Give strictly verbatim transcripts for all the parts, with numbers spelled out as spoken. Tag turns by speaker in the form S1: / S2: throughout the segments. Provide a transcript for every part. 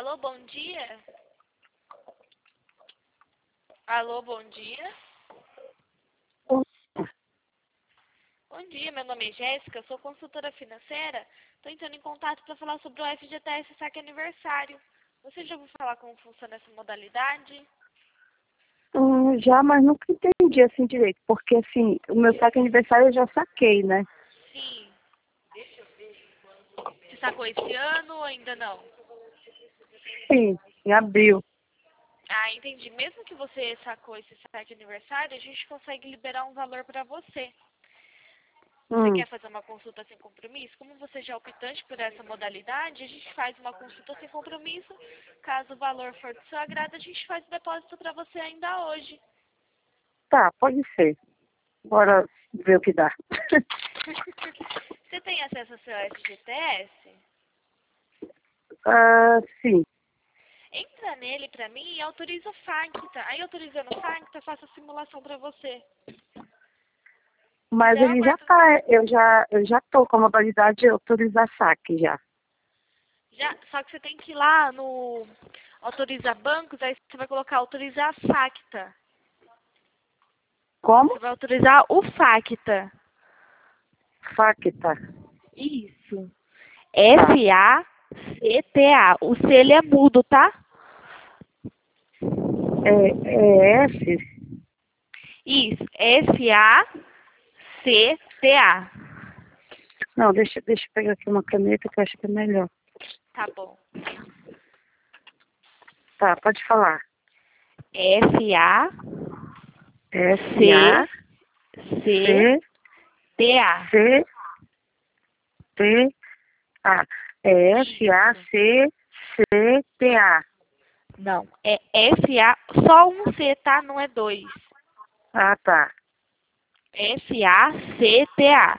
S1: Alô, bom dia? Alô, bom dia? Bom dia, meu nome é Jéssica, eu sou consultora financeira. Estou entrando em contato para falar sobre o F G T S Saque Aniversário. Você já ouviu falar como funciona essa modalidade?
S2: Hum, já, mas nunca entendi assim direito, porque assim, o meu saque aniversário eu já saquei, né?
S1: Sim. Você sacou esse ano ou ainda não?
S2: Sim, em abril.
S1: Ah, entendi. Mesmo que você sacou esse saque aniversário, a gente consegue liberar um valor para você. Você
S2: Hum,
S1: quer fazer uma consulta sem compromisso? Como você já é optante por essa modalidade, a gente faz uma consulta sem compromisso. Caso o valor for do seu agrado, a gente faz o depósito para você ainda hoje.
S2: tá, pode ser. Bora ver o que dá.
S1: Você tem acesso ao seu F G T S?
S2: ah, sim,
S1: Entra nele para mim e autoriza o FACTA. Aí autorizando o FACTA, eu faço a simulação para você. Me
S2: mas
S1: dá
S2: ele já
S1: aguardo.
S2: tá, eu já, eu já tô com a modalidade de autorizar saque já.
S1: Já, só que você tem que ir lá no autorizar bancos, aí você vai colocar autorizar FACTA.
S2: Como?
S1: Você vai autorizar o FACTA.
S2: Facta.
S1: Isso.
S2: Tá.
S1: F A C T A. O C ele é mudo, tá?
S2: É, é S?
S1: Isso. F A C T A.
S2: Não, deixa, deixa eu pegar aqui uma caneta que eu acho que é melhor.
S1: Tá bom.
S2: Tá, pode falar.
S1: F A
S2: S A
S1: C C
S2: C
S1: T A.
S2: C T A. É F A
S1: Isso.
S2: C C T A.
S1: Não. É F A. Só um C, tá? Não é dois.
S2: Ah, tá.
S1: F A C T A.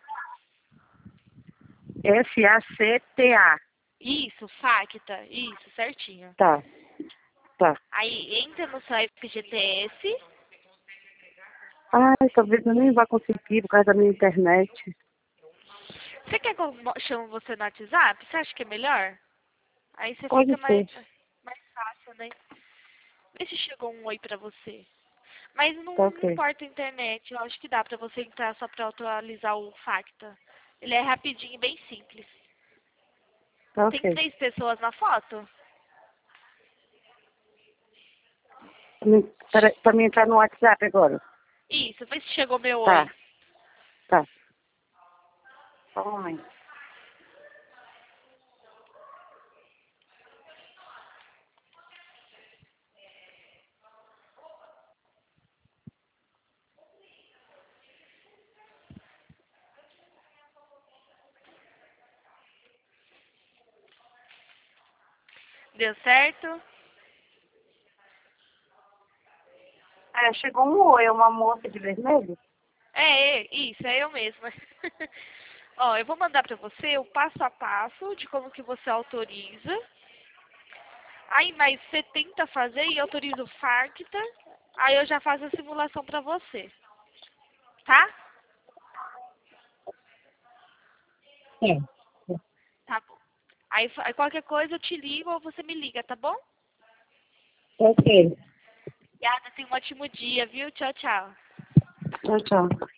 S2: F A C T A.
S1: Isso, FACTA. Isso, certinho.
S2: Tá, tá.
S1: Aí entra no seu F G T S.
S2: Ai, talvez eu nem vá conseguir por causa da minha internet.
S1: Você quer que eu mo- chame você no WhatsApp? Você acha que é melhor? Aí você
S2: Pode
S1: fica mais,
S2: ser.
S1: mais fácil, né? Vê se chegou um oi pra você. Mas não,
S2: Tá
S1: não
S2: ok.
S1: importa a internet, eu acho que dá pra você entrar só pra atualizar o FACTA. Ele é rapidinho e bem simples.
S2: Tá
S1: Tem
S2: ok.
S1: três pessoas na foto?
S2: Para, para mim entrar no WhatsApp agora.
S1: Isso, vê se chegou meu
S2: Tá,
S1: oi.
S2: tá. Só um momento.
S1: Deu certo?
S2: É, chegou um oi, é uma moça de vermelho?
S1: É, é, isso, é eu mesma. Ó, eu vou mandar pra você o passo a passo de como que você autoriza. Aí, mas você tenta fazer e autoriza o FACTA. Aí eu já faço a simulação pra você. Tá?
S2: É.
S1: Tá bom. Aí, fa- aí qualquer coisa eu te ligo ou você me liga, tá bom?
S2: Ok.
S1: Obrigada, tenha um ótimo dia, viu? Tchau, tchau.
S2: Tchau, tchau.